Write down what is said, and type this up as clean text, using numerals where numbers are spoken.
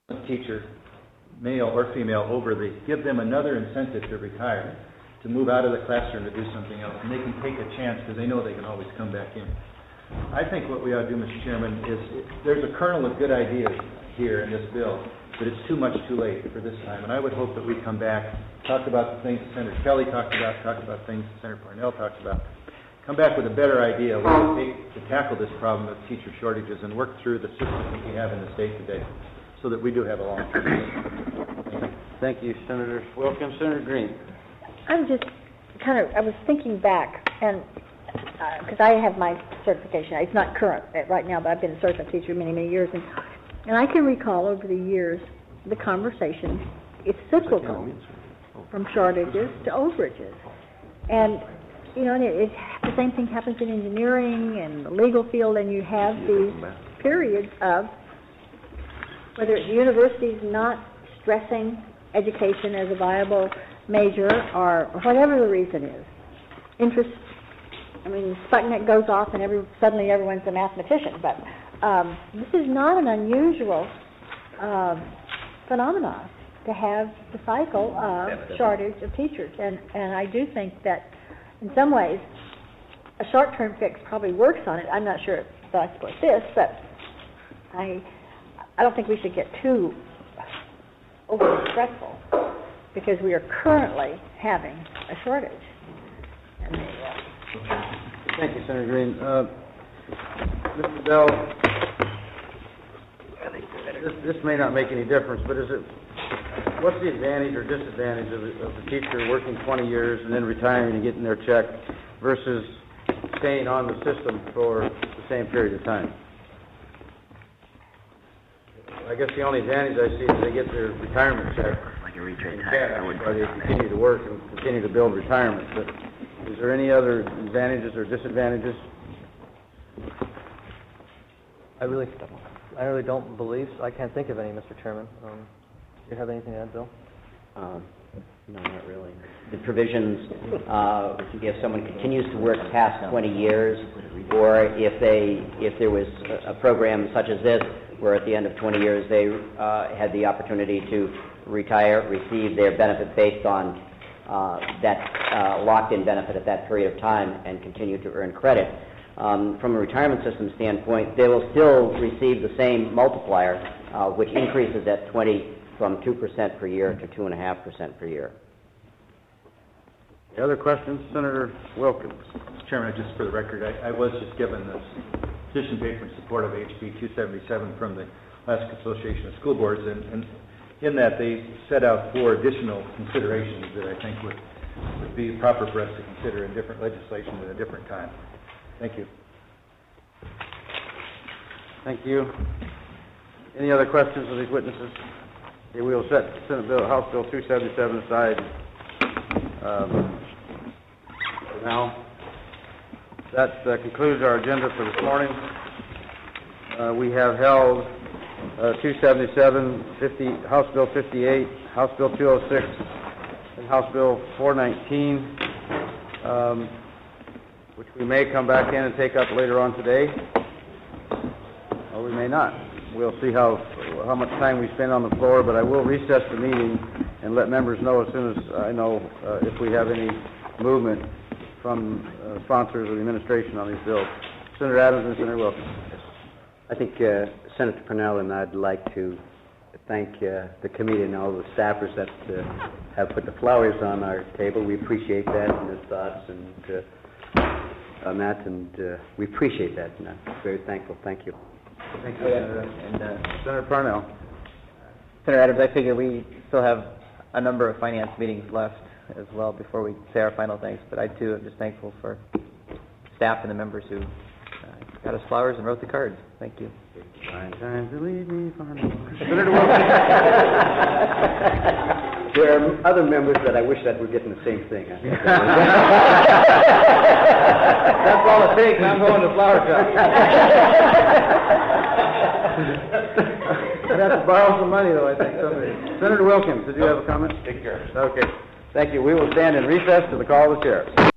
teacher, male or female, over, they give them another incentive to retire, to move out of the classroom to do something else, and they can take a chance because they know they can always come back in. I think what we ought to do, Mr. Chairman, is there's a kernel of good ideas here in this bill, but it's too much too late for this time. And I would hope that we come back, talk about the things Senator Kelly talked about things Senator Parnell talked about, come back with a better idea of what it takes to tackle this problem of teacher shortages and work through the system that we have in the state today so that we do have a long-term system. Thank you, Senator Wilkins. Senator Green. I'm just I was thinking back, and because I have my certification. It's not current right now, but I've been a certified teacher many, many years, and I can recall over the years the conversation. It's cyclical, from shortages to overages, and you know, the same thing happens in engineering and the legal field, and you have these periods of whether it's universities not stressing education as a viable major or whatever the reason is. Interest, I mean, Sputnik goes off and suddenly everyone's a mathematician, but this is not an unusual phenomenon to have the cycle of shortage of teachers, and I do think that in some ways a short-term fix probably works on it. I'm not sure that I support this, but I don't think we should get too overly stressful because we are currently having a shortage. And thank you, Senator Green. Mr. Bell, this may not make any difference, but what's the advantage or disadvantage of the teacher working 20 years and then retiring and getting their check versus staying on the system for the same period of time? I guess the only advantage I see is they get their retirement check. Like a retrain They continue to work and continue to build retirement. But is there any other advantages or disadvantages? I really don't believe so. I can't think of any, Mr. Chairman. Do you have anything to add, Bill? No, not really. The provisions, if someone continues to work past 20 years, or if there was a program such as this, where at the end of 20 years they had the opportunity to retire, receive their benefit based on that locked-in benefit at that period of time and continue to earn credit. From a retirement system standpoint, they will still receive the same multiplier, which increases at 20 from 2% per year to 2.5% per year. Any other questions? Senator Wilkins. Mr. Chairman, just for the record, I was just given this position paper in support of HB 277 from the Alaska Association of School Boards, and in that they set out 4 additional considerations that I think would be proper for us to consider in different legislation at a different time. Thank you. Thank you. Any other questions of these witnesses? Okay, we will set House Bill 277 aside for now. That concludes our agenda for this morning. We have held 277, House Bill 58, House Bill 206, and House Bill 419, which we may come back in and take up later on today, or we may not. We'll see how much time we spend on the floor, but I will recess the meeting and let members know as soon as I know if we have any movement from sponsors or the administration on these bills. Senator Adams and Senator Wilkins. I think Senator Parnell and I'd like to thank the committee and all the staffers that have put the flowers on our table. We appreciate that and the thoughts and on that, and we appreciate that, and I'm very thankful. Thank you. Thank you, Senator. And Senator Parnell. Senator Adams, I figure we still have a number of finance meetings left as well before we say our final thanks, but I too am just thankful for staff and the members who got us flowers and wrote the cards. Thank you. Fine time to leave me, Senator Wilkins. There are other members that I wish that were getting the same thing. That's all it takes. I'm going to flower shop. I'd have to borrow some money, though, I think. Senator Wilkins, did you have a comment? Take care. Okay. Thank you. We will stand in recess to the call of the chair.